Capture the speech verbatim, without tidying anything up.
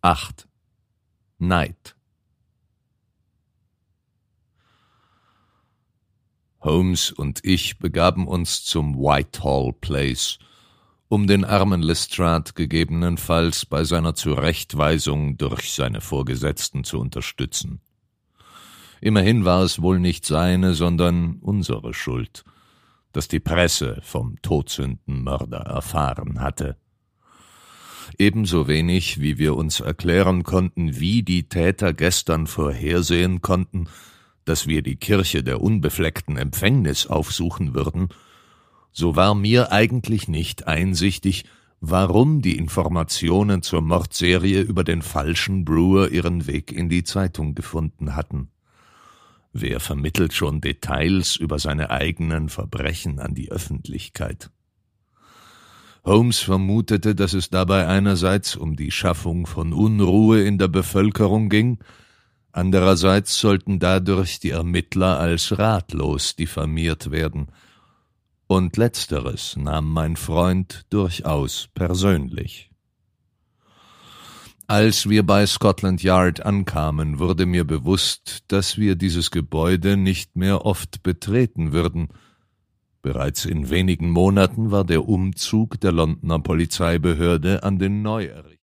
acht. Neid. Holmes und ich begaben uns zum Whitehall Place, um den armen Lestrade gegebenenfalls bei seiner Zurechtweisung durch seine Vorgesetzten zu unterstützen. Immerhin war es wohl nicht seine, sondern unsere Schuld, dass die Presse vom Todsündenmörder erfahren hatte. Ebenso wenig, wie wir uns erklären konnten, wie die Täter gestern vorhersehen konnten, dass wir die Kirche der unbefleckten Empfängnis aufsuchen würden, so war mir eigentlich nicht einsichtig, warum die Informationen zur Mordserie über den falschen Brewer ihren Weg in die Zeitung gefunden hatten. Wer vermittelt schon Details über seine eigenen Verbrechen an die Öffentlichkeit? Holmes vermutete, dass es dabei einerseits um die Schaffung von Unruhe in der Bevölkerung ging, andererseits sollten dadurch die Ermittler als ratlos diffamiert werden, und letzteres nahm mein Freund durchaus persönlich. Als wir bei Scotland Yard ankamen, wurde mir bewusst, dass wir dieses Gebäude nicht mehr oft betreten würden. Bereits in wenigen Monaten war der Umzug der Londoner Polizeibehörde an den neu